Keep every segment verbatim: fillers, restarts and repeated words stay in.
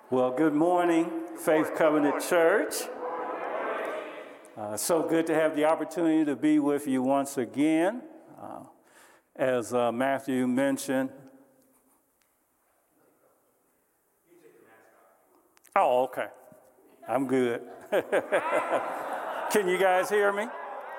Well, good morning, Faith Covenant Church. Uh, so good to have the opportunity to be with you once again. Uh, as uh, Matthew mentioned. Oh, okay. I'm good. Can you guys hear me?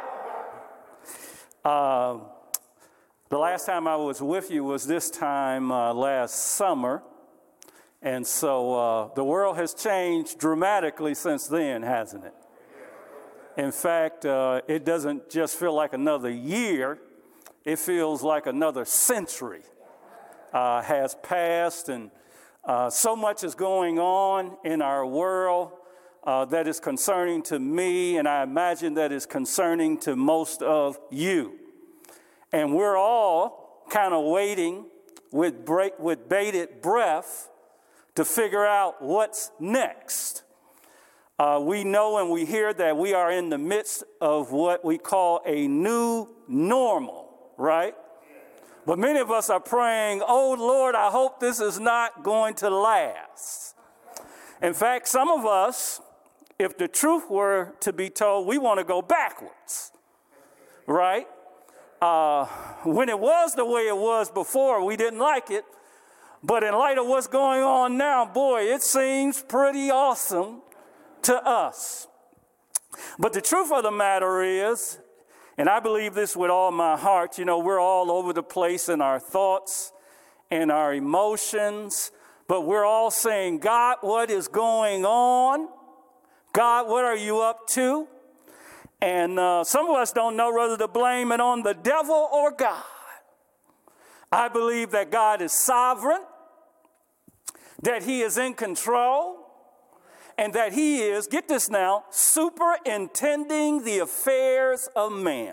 Uh, the last time I was with you was this time uh, last summer. And so uh, the world has changed dramatically since then, hasn't it? In fact, uh, it doesn't just feel like another year. It feels like another century uh, has passed, and uh, so much is going on in our world uh, that is concerning to me, and I imagine that is concerning to most of you. And we're all kind of waiting with, break, with bated breath to figure out what's next. Uh, we know and we hear that we are in the midst of what we call a new normal, right? But many of us are praying, oh, Lord, I hope this is not going to last. In fact, some of us, if the truth were to be told, we want to go backwards, right? Uh, when it was the way it was before, we didn't like it. But in light of what's going on now, boy, it seems pretty awesome to us. But the truth of the matter is, and I believe this with all my heart, you know, we're all over the place in our thoughts and our emotions, but we're all saying, God, what is going on? God, what are you up to? And uh, some of us don't know whether to blame it on the devil or God. I believe that God is sovereign, that he is in control, and that he is, get this now, superintending the affairs of man.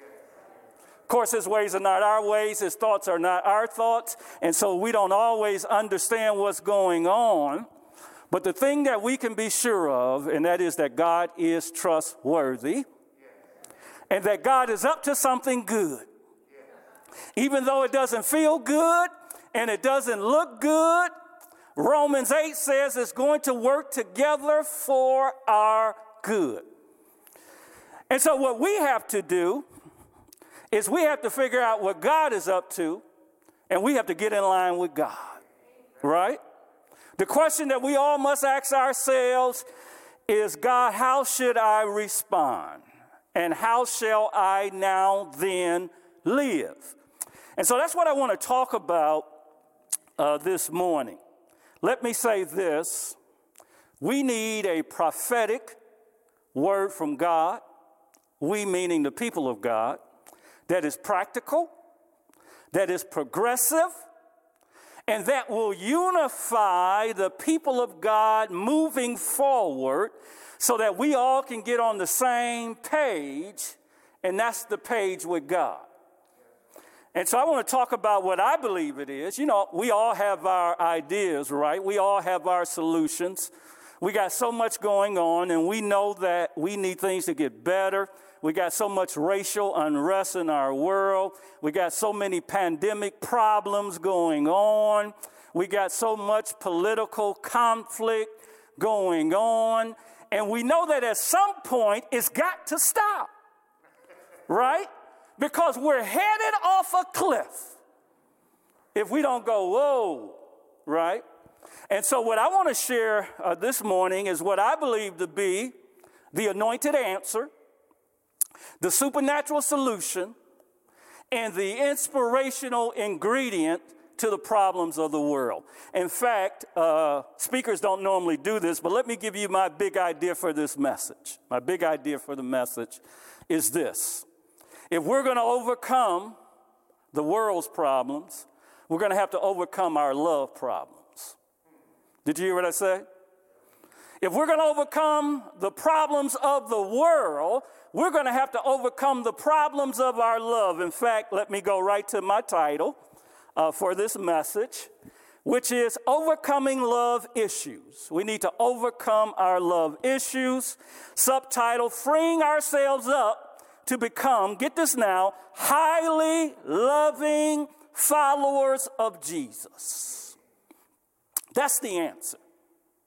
Of course, his ways are not our ways, his thoughts are not our thoughts, and so we don't always understand what's going on. But the thing that we can be sure of, and that is that God is trustworthy, and that God is up to something good. Even though it doesn't feel good and it doesn't look good, Romans eight says it's going to work together for our good. And so what we have to do is we have to figure out what God is up to, and we have to get in line with God, right? The question that we all must ask ourselves is, God, how should I respond? And how shall I now then live? And so that's what I want to talk about uh, this morning. Let me say this. We need a prophetic word from God, we meaning the people of God, that is practical, that is progressive, and that will unify the people of God moving forward so that we all can get on the same page, and that's the page with God. And so I want to talk about what I believe it is. You know, we all have our ideas, right? We all have our solutions. We got so much going on, and we know that we need things to get better. We got so much racial unrest in our world. We got so many pandemic problems going on. We got so much political conflict going on. And we know that at some point it's got to stop, right? Because we're headed off a cliff if we don't go, whoa, right? And so what I want to share uh, this morning is what I believe to be the anointed answer, the supernatural solution, and the inspirational ingredient to the problems of the world. In fact, uh, speakers don't normally do this, but let me give you my big idea for this message. My big idea for the message is this. If we're going to overcome the world's problems, we're going to have to overcome our love problems. Did you hear what I said? If we're going to overcome the problems of the world, we're going to have to overcome the problems of our love. In fact, let me go right to my title uh, for this message, which is Overcoming Love Issues. We need to overcome our love issues. Subtitle, Freeing Ourselves Up to Become, get this now, highly loving followers of Jesus. That's the answer.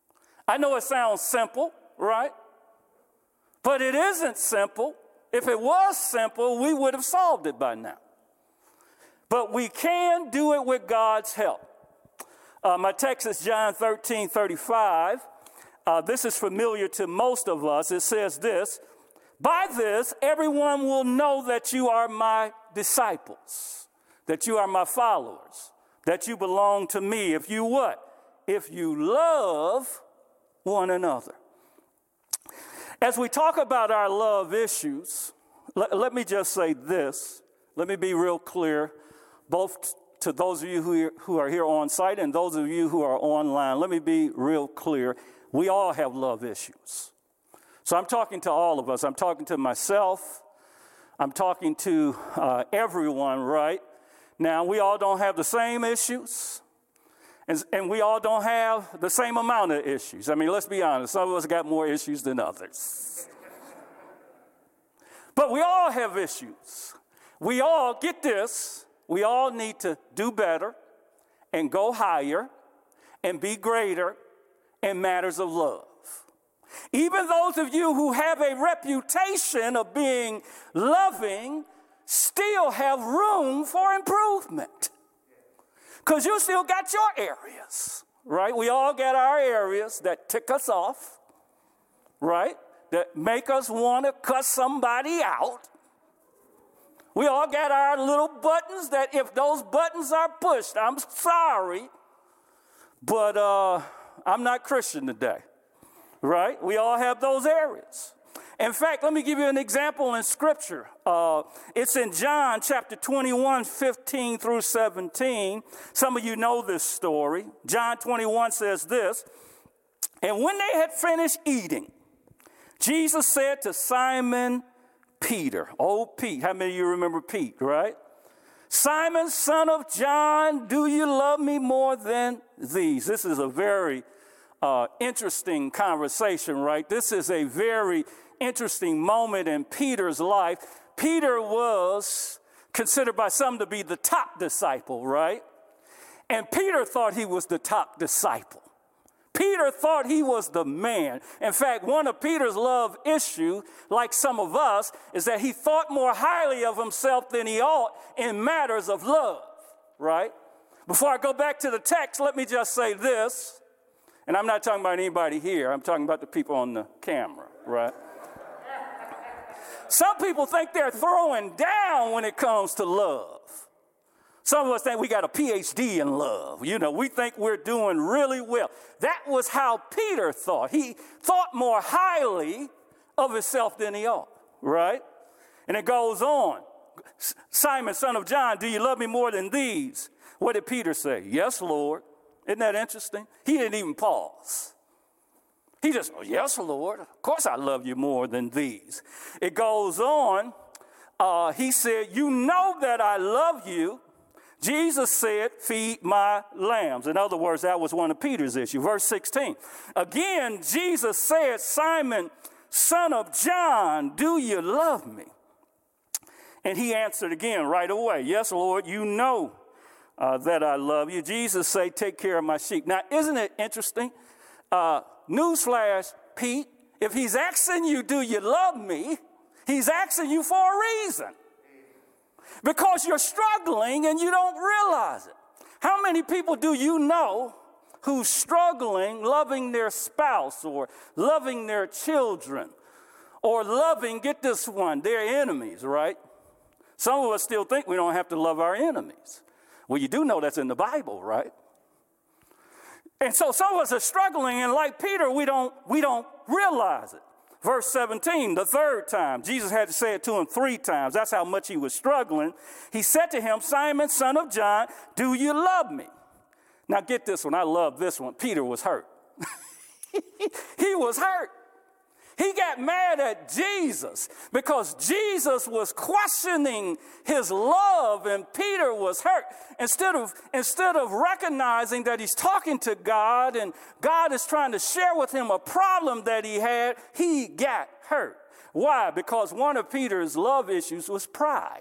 I know it sounds simple, right? But it isn't simple. If it was simple, we would have solved it by now. But we can do it with God's help. Uh, my text is John thirteen thirty-five. Uh, this is familiar to most of us. It says this, by this, everyone will know that you are my disciples, that you are my followers, that you belong to me. If you what? If you love one another. As we talk about our love issues, let, let me just say this. Let me be real clear, both to those of you who, who are here on site and those of you who are online. Let me be real clear. We all have love issues. So I'm talking to all of us. I'm talking to myself. I'm talking to uh, everyone, right? Now, we all don't have the same issues. And, and we all don't have the same amount of issues. I mean, let's be honest. Some of us got more issues than others. But we all have issues. We all, get this, we all need to do better and go higher and be greater in matters of love. Even those of you who have a reputation of being loving still have room for improvement. Because you still got your areas, right? We all got our areas that tick us off, right? That make us want to cuss somebody out. We all got our little buttons that if those buttons are pushed, I'm sorry, but uh, I'm not Christian today, right? We all have those areas. In fact, let me give you an example in Scripture. Uh, it's in John chapter twenty-one, fifteen through seventeen. Some of you know this story. John twenty-one says this, and when they had finished eating, Jesus said to Simon Peter, old Pete, how many of you remember Pete, right? Simon, son of John, do you love me more than these? This is a very uh, interesting conversation, right? This is a very interesting moment in Peter's life. Peter was considered by some to be the top disciple, right? And Peter thought he was the top disciple. Peter thought he was the man. In fact, one of Peter's love issue, like some of us, is that he thought more highly of himself than he ought in matters of love, right? Before I go back to the text, let me just say this, and I'm not talking about anybody here. I'm talking about the people on the camera, right? Some people think they're throwing down when it comes to love. Some of us think we got a P H D in love. You know, we think we're doing really well. That was how Peter thought. He thought more highly of himself than he ought, right? And it goes on. Simon, son of John, do you love me more than these? What did Peter say? Yes, Lord. Isn't that interesting? He didn't even pause. He just, oh, yes, Lord. Of course I love you more than these. It goes on. Uh, he said, you know that I love you. Jesus said, feed my lambs. In other words, that was one of Peter's issues. Verse sixteen. Again, Jesus said, Simon, son of John, do you love me? And he answered again right away, yes, Lord, you know uh, that I love you. Jesus said, take care of my sheep. Now, isn't it interesting? Uh, newsflash, Pete, if he's asking you, do you love me? He's asking you for a reason. Because you're struggling and you don't realize it. How many people do you know who's struggling loving their spouse or loving their children or loving, get this one, their enemies, right? Some of us still think we don't have to love our enemies. Well, you do know that's in the Bible, right? And so some of us are struggling, and like Peter, we don't, we don't realize it. Verse seventeen, the third time, Jesus had to say it to him three times. That's how much he was struggling. He said to him, Simon, son of John, do you love me? Now get this one. I love this one. Peter was hurt. He was hurt. He got mad at Jesus because Jesus was questioning his love and Peter was hurt. Instead of, instead of recognizing that he's talking to God and God is trying to share with him a problem that he had, he got hurt. Why? Because one of Peter's love issues was pride.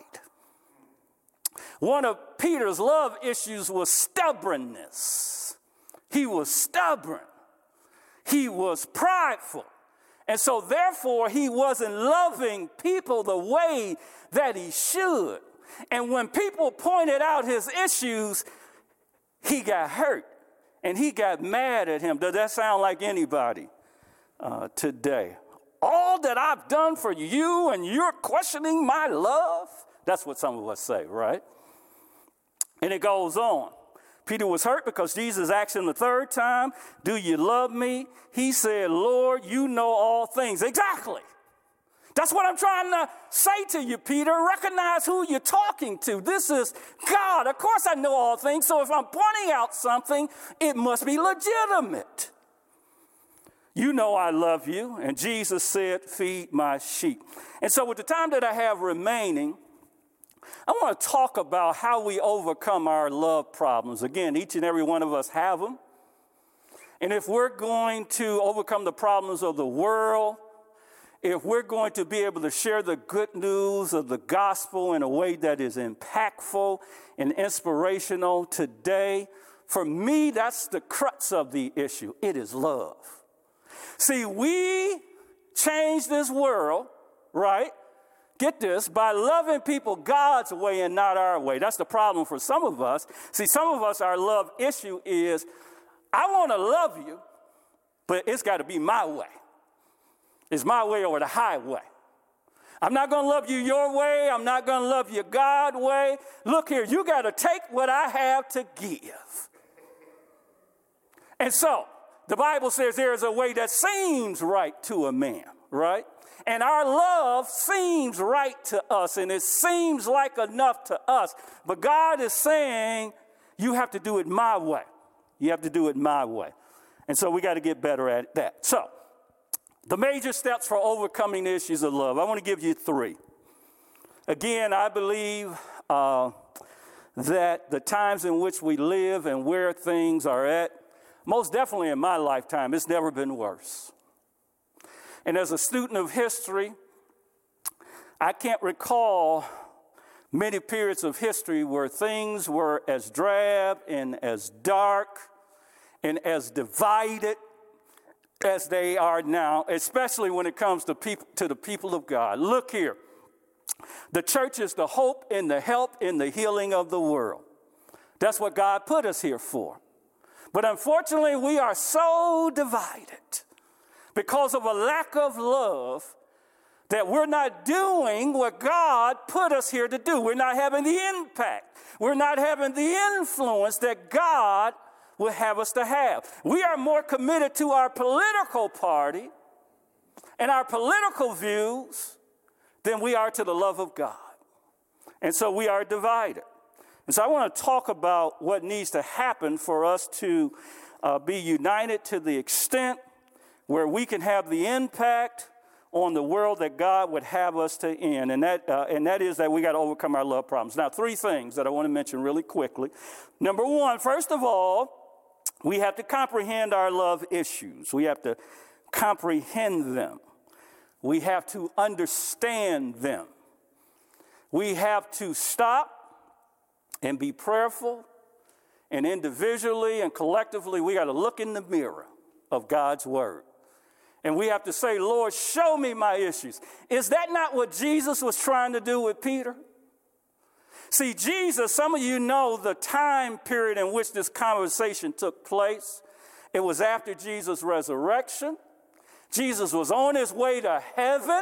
One of Peter's love issues was stubbornness. He was stubborn. He was prideful. And so therefore, he wasn't loving people the way that he should. And when people pointed out his issues, he got hurt and he got mad at him. Does that sound like anybody uh, today? All that I've done for you and you're questioning my love? That's what some of us say, right? And it goes on. Peter was hurt because Jesus asked him the third time, do you love me? He said, Lord, you know all things. Exactly. That's what I'm trying to say to you, Peter. Recognize who you're talking to. This is God. Of course I know all things. So if I'm pointing out something, it must be legitimate. You know I love you. And Jesus said, feed my sheep. And so with the time that I have remaining, I want to talk about how we overcome our love problems. Again, each and every one of us have them. And if we're going to overcome the problems of the world, if we're going to be able to share the good news of the gospel in a way that is impactful and inspirational today, for me, that's the crux of the issue. It is love. See, we change this world, right? Get this, by loving people God's way and not our way. That's the problem for some of us. See, some of us, our love issue is, I want to love you, but it's got to be my way. It's my way or the highway. I'm not going to love you your way. I'm not going to love you God's way. Look here, you got to take what I have to give. And so, the Bible says there is a way that seems right to a man, right? And our love seems right to us, and it seems like enough to us. But God is saying, you have to do it my way. You have to do it my way. And so we got to get better at that. So, the major steps for overcoming the issues of love. I want to give you three. Again, I believe uh, that the times in which we live and where things are at, most definitely in my lifetime, it's never been worse. And as a student of history, I can't recall many periods of history where things were as drab and as dark and as divided as they are now, especially when it comes to people, to the people of God. Look here. The church is the hope and the help in the healing of the world. That's what God put us here for. But unfortunately, we are so divided because of a lack of love that we're not doing what God put us here to do. We're not having the impact. We're not having the influence that God would have us to have. We are more committed to our political party and our political views than we are to the love of God. And so we are divided. And so I want to talk about what needs to happen for us to uh, be united to the extent where we can have the impact on the world that God would have us to end. And that, uh, and that is that we got to overcome our love problems. Now, three things that I want to mention really quickly. Number one, first of all, we have to comprehend our love issues. We have to comprehend them. We have to understand them. We have to stop and be prayerful, and individually and collectively, we got to look in the mirror of God's word. And we have to say, Lord, show me my issues. Is that not what Jesus was trying to do with Peter? See, Jesus, some of you know the time period in which this conversation took place. It was after Jesus' resurrection. Jesus was on his way to heaven.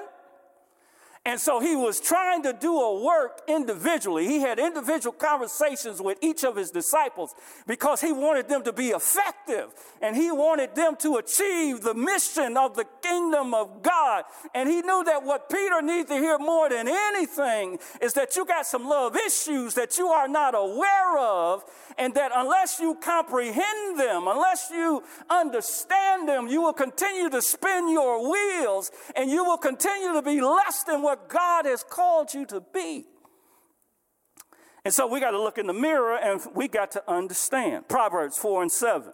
And so he was trying to do a work individually. He had individual conversations with each of his disciples because he wanted them to be effective and he wanted them to achieve the mission of the kingdom of God. And he knew that what Peter needed to hear more than anything is that you got some love issues that you are not aware of, and that unless you comprehend them, unless you understand them, you will continue to spin your wheels and you will continue to be less than what God has called you to be. And so we got to look in the mirror and we got to understand. Proverbs four and seven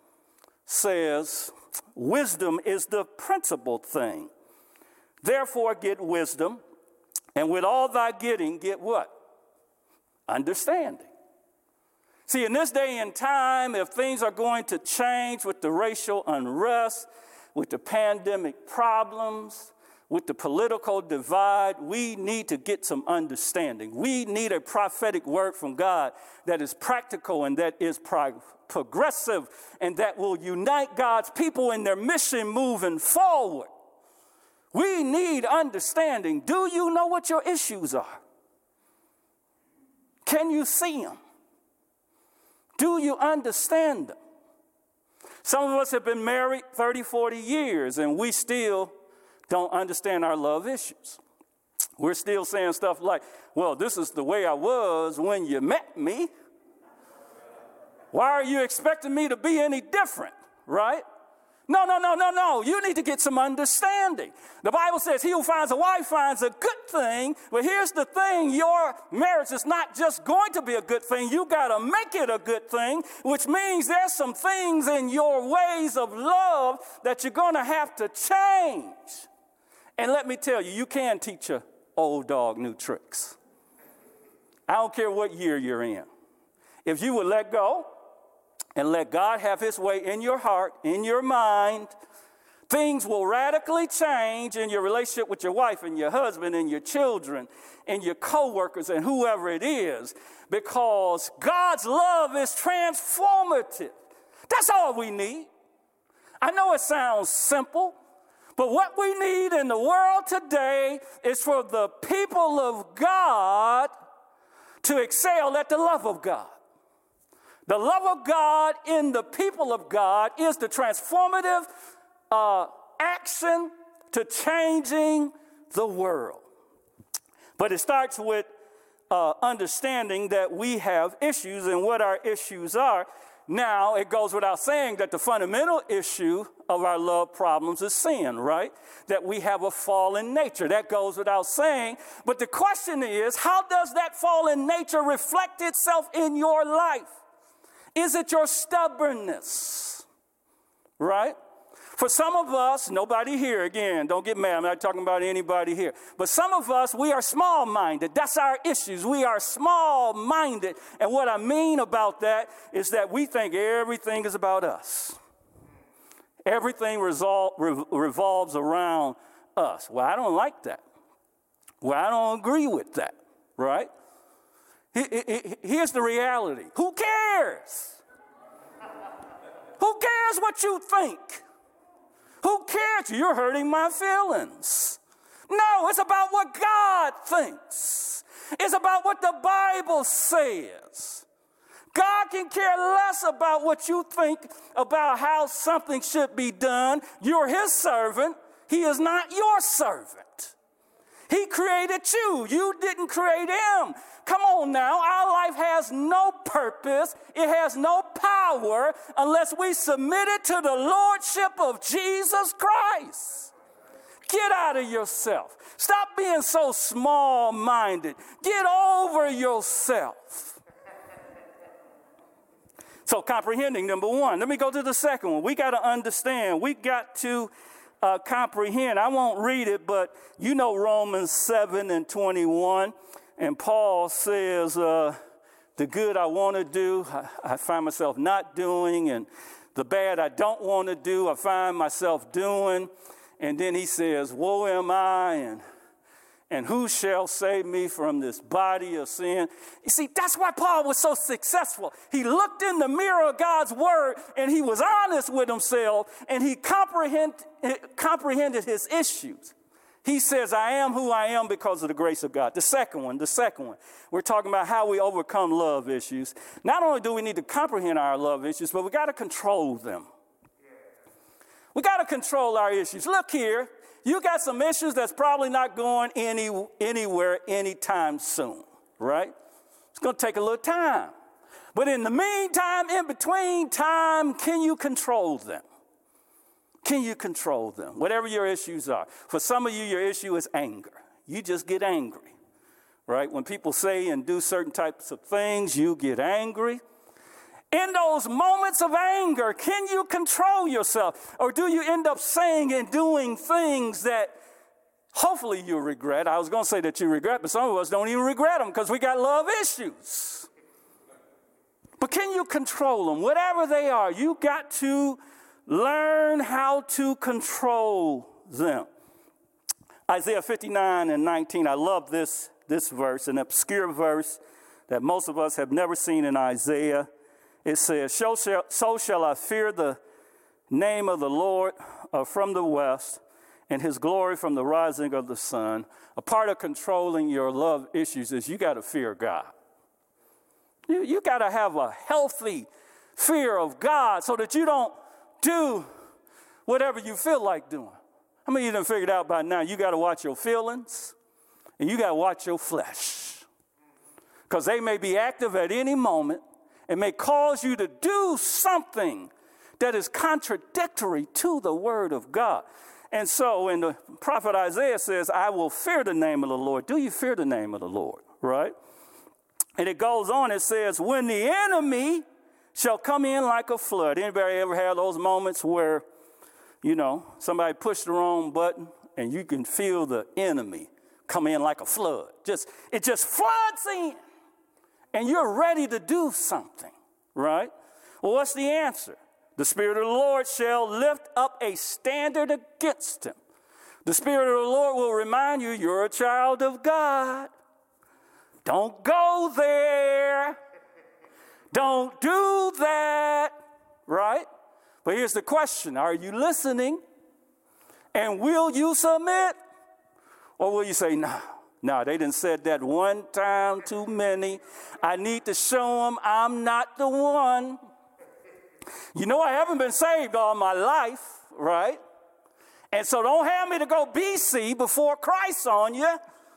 says, wisdom is the principal thing. Therefore get wisdom, and with all thy getting, get what? Understanding. See, in this day and time, if things are going to change with the racial unrest, with the pandemic problems, with the political divide, we need to get some understanding. We need a prophetic word from God that is practical and that is pro- progressive and that will unite God's people in their mission moving forward. We need understanding. Do you know what your issues are? Can you see them? Do you understand them? Some of us have been married thirty, forty years, and we still don't understand our love issues. We're still saying stuff like, well, this is the way I was when you met me. Why are you expecting me to be any different, right? No, no, no, no, no. You need to get some understanding. The Bible says he who finds a wife finds a good thing. But here's the thing. Your marriage is not just going to be a good thing. You got to make it a good thing, which means there's some things in your ways of love that you're going to have to change. And let me tell you, you can teach an old dog new tricks. I don't care what year you're in. If you would let go, and let God have his way in your heart, in your mind, things will radically change in your relationship with your wife and your husband and your children and your coworkers and whoever it is, because God's love is transformative. That's all we need. I know it sounds simple, but what we need in the world today is for the people of God to excel at the love of God. The love of God in the people of God is the transformative uh, action to changing the world. But it starts with uh, understanding that we have issues and what our issues are. Now, it goes without saying that the fundamental issue of our love problems is sin, right? That we have a fallen nature. That goes without saying. But the question is, how does that fallen nature reflect itself in your life? Is it your stubbornness, right? For some of us, nobody here, again, don't get mad, I'm not talking about anybody here. But some of us, we are small-minded. That's our issues. We are small-minded. And what I mean about that is that we think everything is about us. Everything resol- re- revolves around us. Well, I don't like that. Well, I don't agree with that, right? Here's the reality. Who cares? Who cares what you think? Who cares? You're hurting my feelings. No, it's about what God thinks. It's about what the Bible says. God can care less about what you think about how something should be done. You're his servant. He is not your servant. He created you. You didn't create him. Come on now. Our life has no purpose. It has no power unless we submit it to the lordship of Jesus Christ. Get out of yourself. Stop being so small-minded. Get over yourself. So comprehending, number one. Let me go to the second one. We got to understand. We got to Uh, comprehend. I won't read it, but you know Romans seven and twenty-one. And Paul says, uh, the good I want to do, I, I find myself not doing. And the bad I don't want to do, I find myself doing. And then he says, woe am I, and and who shall save me from this body of sin? You see, that's why Paul was so successful. He looked in the mirror of God's word, and he was honest with himself, and he comprehend, comprehended his issues. He says, I am who I am because of the grace of God. The second one, the second one, we're talking about how we overcome love issues. Not only do we need to comprehend our love issues, but we got to control them. We got to control our issues. Look here. You got some issues that's probably not going any, anywhere anytime soon, right? It's going to take a little time. But in the meantime, in between time, can you control them? Can you control them? Whatever your issues are. For some of you, your issue is anger. You just get angry, right? When people say and do certain types of things, you get angry. In those moments of anger, can you control yourself? Or do you end up saying and doing things that hopefully you regret? I was going to say that you regret, but some of us don't even regret them because we got love issues. But can you control them? Whatever they are, you got to learn how to control them. Isaiah fifty-nine and nineteen, I love this, this verse, an obscure verse that most of us have never seen in Isaiah. It says, so shall, so shall I fear the name of the Lord uh, from the west, and his glory from the rising of the sun. A part of controlling your love issues is you got to fear God. You, you got to have a healthy fear of God so that you don't do whatever you feel like doing. How many of you done figured out by now you got to watch your feelings and you got to watch your flesh? Because they may be active at any moment and may cause you to do something that is contradictory to the word of God. And so when the prophet Isaiah says, I will fear the name of the Lord, do you fear the name of the Lord, right? And it goes on, it says, when the enemy shall come in like a flood. Anybody ever had those moments where, you know, somebody pushed the wrong button and you can feel the enemy come in like a flood? Just it just floods in and you're ready to do something, right? Well, what's the answer? The Spirit of the Lord shall lift up a standard against him. The Spirit of the Lord will remind you you're a child of God. Don't go there. Don't do that, right? But here's the question. Are you listening? And will you submit? Or will you say, no, no, they done said that one time too many. I need to show them I'm not the one. You know, I haven't been saved all my life, right? And so don't have me to go B C before Christ on you.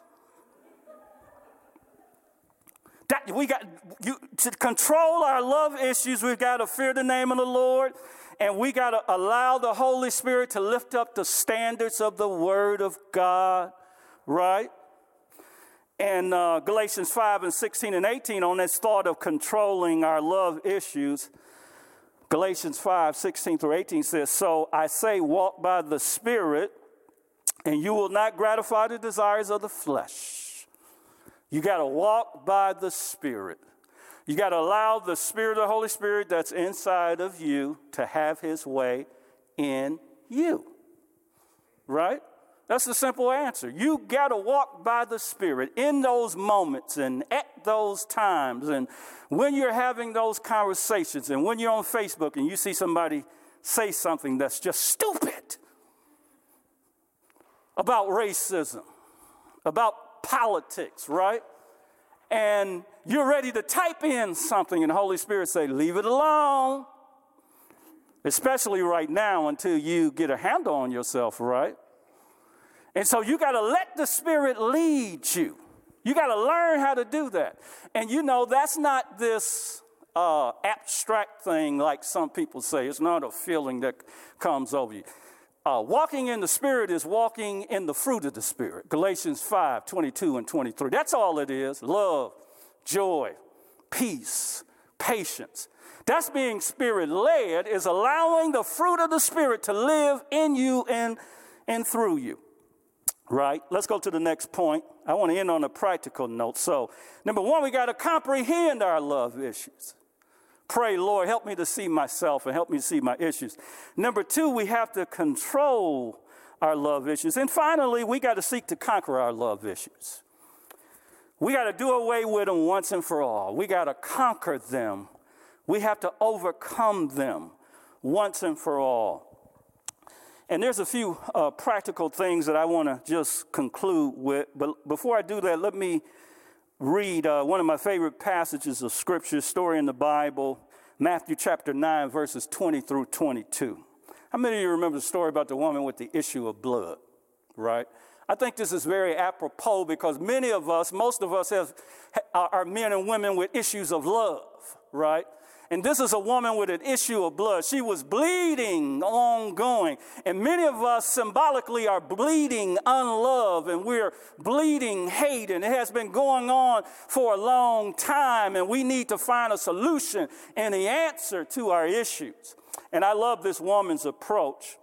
That we got you to control our love issues. We've got to fear the name of the Lord, and we got to allow the Holy Spirit to lift up the standards of the Word of God, right? And uh, Galatians five and sixteen and eighteen on this thought of controlling our love issues. Galatians five, sixteen through eighteen says, so I say walk by the Spirit, and you will not gratify the desires of the flesh. You got to walk by the Spirit. You got to allow the Spirit of the Holy Spirit that's inside of you to have his way in you. Right? That's the simple answer. You got to walk by the Spirit in those moments and at those times. And when you're having those conversations and when you're on Facebook and you see somebody say something that's just stupid about racism, about politics, right? And you're ready to type in something and the Holy Spirit say, leave it alone. Especially right now until you get a handle on yourself, right? And so you got to let the Spirit lead you. You got to learn how to do that. And you know, that's not this uh, abstract thing like some people say. It's not a feeling that comes over you. Uh, walking in the Spirit is walking in the fruit of the Spirit. Galatians five, twenty-two and twenty-three. That's all it is. Love, joy, peace, patience. That's being Spirit-led, is allowing the fruit of the Spirit to live in you and, and through you. Right? Let's go to the next point. I want to end on a practical note. So, number one, we got to comprehend our love issues. Pray, Lord, help me to see myself and help me to see my issues. Number two, we have to control our love issues. And finally, we got to seek to conquer our love issues. We got to do away with them once and for all. We got to conquer them. We have to overcome them once and for all. And there's a few uh, practical things that I want to just conclude with. But before I do that, let me read uh, one of my favorite passages of Scripture, story in the Bible, Matthew chapter nine, verses twenty through twenty-two. How many of you remember the story about the woman with the issue of blood, right? I think this is very apropos because many of us, most of us have are men and women with issues of love, right? And this is a woman with an issue of blood. She was bleeding ongoing. And many of us symbolically are bleeding unlove and we're bleeding hate. And it has been going on for a long time. And we need to find a solution and the answer to our issues. And I love this woman's approach.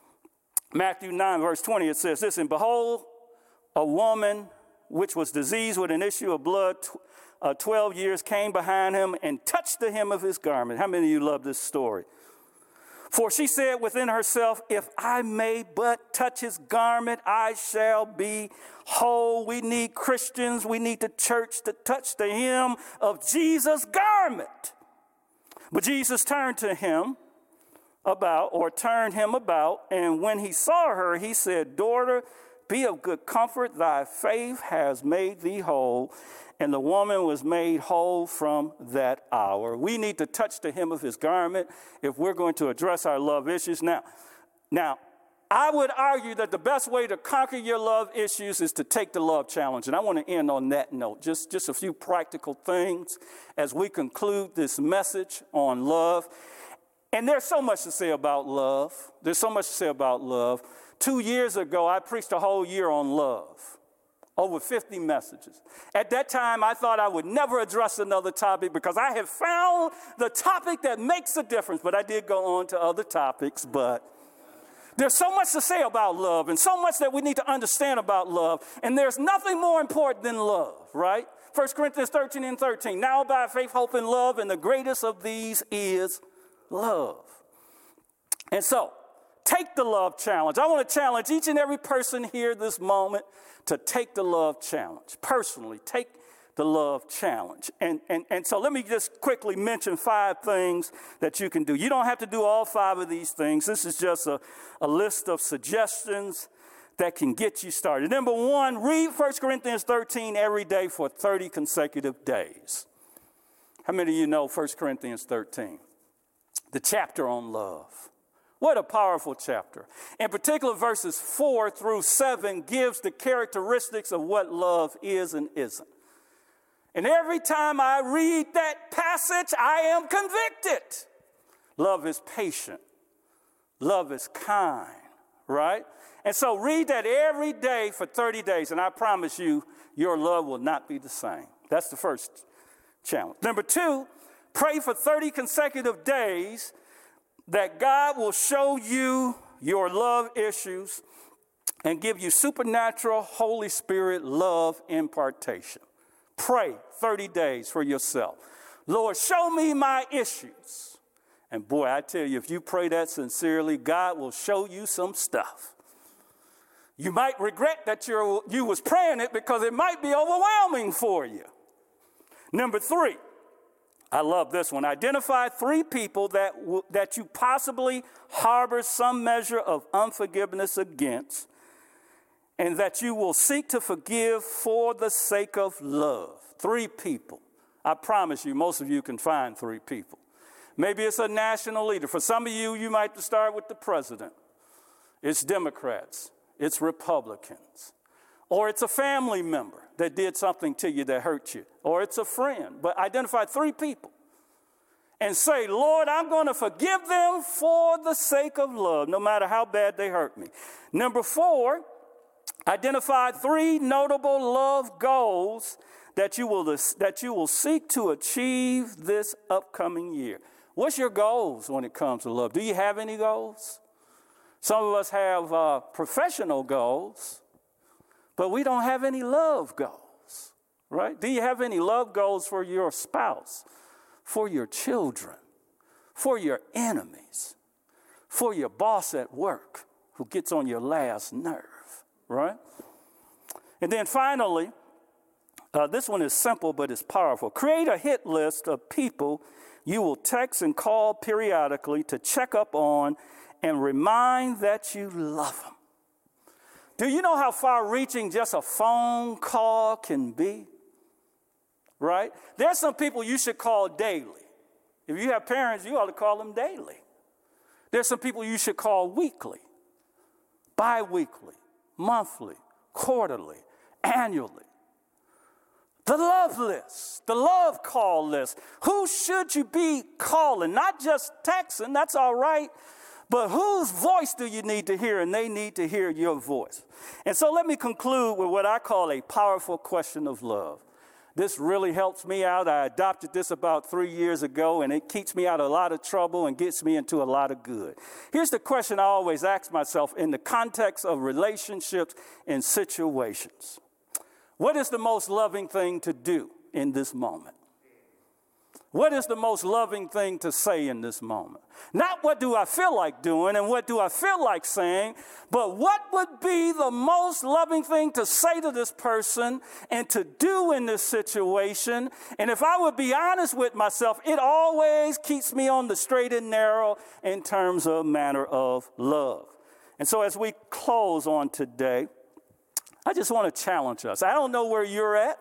Matthew nine, verse twenty, it says this, and behold, a woman which was diseased with an issue of blood uh, twelve years, came behind him and touched the hem of his garment. How many of you love this story? For she said within herself, if I may but touch his garment, I shall be whole. We need Christians. We need the church to touch the hem of Jesus' garment. But Jesus turned to him about, or turned him about, and when he saw her, he said, daughter, be of good comfort. Thy faith has made thee whole. And the woman was made whole from that hour. We need to touch the hem of his garment if we're going to address our love issues. Now, now, I would argue that the best way to conquer your love issues is to take the love challenge. And I want to end on that note. Just, just a few practical things as we conclude this message on love. And there's so much to say about love. There's so much to say about love. Two years ago, I preached a whole year on love. Over fifty messages. At that time, I thought I would never address another topic because I have found the topic that makes a difference. But I did go on to other topics. But there's so much to say about love and so much that we need to understand about love. And there's nothing more important than love, right? First Corinthians thirteen and thirteen. Now by faith, hope, and love, and the greatest of these is love. And so, take the love challenge. I want to challenge each and every person here this moment to take the love challenge. Personally, take the love challenge. And, and, and so let me just quickly mention five things that you can do. You don't have to do all five of these things. This is just a, a list of suggestions that can get you started. Number one, read First Corinthians thirteen every day for thirty consecutive days. How many of you know First Corinthians thirteen? The chapter on love. What a powerful chapter. In particular, verses four through seven gives the characteristics of what love is and isn't. And every time I read that passage, I am convicted. Love is patient. Love is kind, right? And so read that every day for thirty days, and I promise you, your love will not be the same. That's the first challenge. Number two, pray for thirty consecutive days that God will show you your love issues and give you supernatural Holy Spirit love impartation. Pray thirty days for yourself. Lord, show me my issues. And boy, I tell you, if you pray that sincerely, God will show you some stuff. You might regret that you're, you was praying it because it might be overwhelming for you. Number three. I love this one. Identify three people that, w- that you possibly harbor some measure of unforgiveness against, and that you will seek to forgive for the sake of love. Three people. I promise you, most of you can find three people. Maybe it's a national leader. For some of you, you might start with the president. It's Democrats. It's Republicans. Or it's a family member that did something to you that hurt you. Or it's a friend. But identify three people and say, Lord, I'm going to forgive them for the sake of love, no matter how bad they hurt me. Number four, identify three notable love goals that you will, that you will seek to achieve this upcoming year. What's your goals when it comes to love? Do you have any goals? Some of us have uh, professional goals. But we don't have any love goals, right? Do you have any love goals for your spouse, for your children, for your enemies, for your boss at work who gets on your last nerve, right? And then finally, uh, this one is simple, but it's powerful. Create a hit list of people you will text and call periodically to check up on and remind that you love them. Do you know how far-reaching just a phone call can be? Right? There's some people you should call daily. If you have parents, you ought to call them daily. There's some people you should call weekly, bi-weekly, monthly, quarterly, annually. The love list, the love call list. Who should you be calling? Not just texting, that's all right. But whose voice do you need to hear? And they need to hear your voice. And so let me conclude with what I call a powerful question of love. This really helps me out. I adopted this about three years ago, and it keeps me out of a lot of trouble and gets me into a lot of good. Here's the question I always ask myself in the context of relationships and situations. What is the most loving thing to do in this moment? What is the most loving thing to say in this moment? Not what do I feel like doing and what do I feel like saying, but what would be the most loving thing to say to this person and to do in this situation? And if I would be honest with myself, it always keeps me on the straight and narrow in terms of manner of love. And so as we close on today, I just want to challenge us. I don't know where you're at.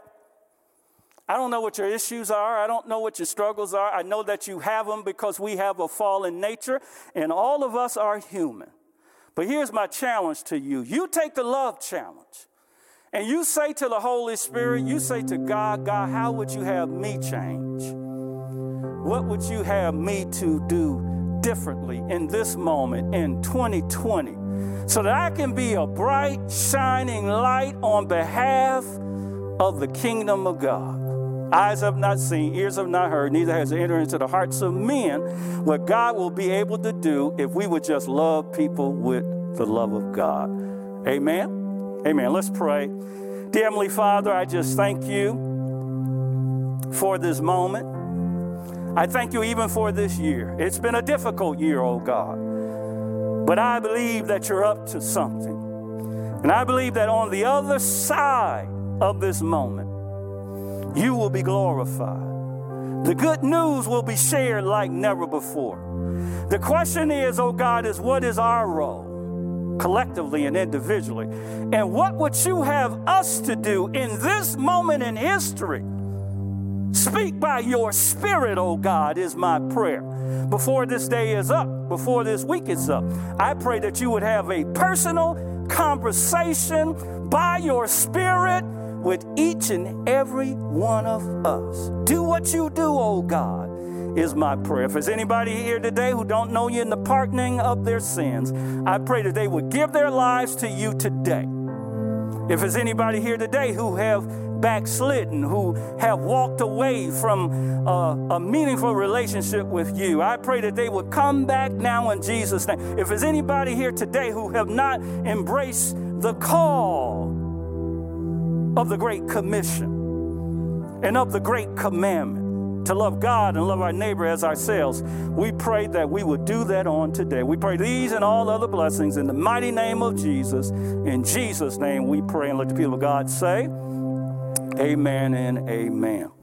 I don't know what your issues are. I don't know what your struggles are. I know that you have them because we have a fallen nature, and all of us are human. But here's my challenge to you. You take the love challenge, and you say to the Holy Spirit, you say to God, God, how would you have me change? What would you have me to do differently in this moment in twenty twenty so that I can be a bright, shining light on behalf of the kingdom of God? Eyes have not seen, ears have not heard, neither has it entered into the hearts of men what God will be able to do if we would just love people with the love of God. Amen? Amen. Let's pray. Dear Heavenly Father, I just thank you for this moment. I thank you even for this year. It's been a difficult year, oh God. But I believe that you're up to something. And I believe that on the other side of this moment, you will be glorified. The good news will be shared like never before. The question is, oh God, is what is our role, collectively and individually? And what would you have us to do in this moment in history? Speak by your Spirit, oh God, is my prayer. Before this day is up, before this week is up, I pray that you would have a personal conversation by your Spirit with each and every one of us. Do what you do, oh God, is my prayer. If there's anybody here today who don't know you in the pardoning of their sins, I pray that they would give their lives to you today. If there's anybody here today who have backslidden, who have walked away from uh, a meaningful relationship with you, I pray that they would come back now in Jesus' name. If there's anybody here today who have not embraced the call of the Great Commission and of the Great Commandment to love God and love our neighbor as ourselves, we pray that we would do that on today. We pray these and all other blessings in the mighty name of Jesus. In Jesus' name we pray, and let the people of God say, amen and amen.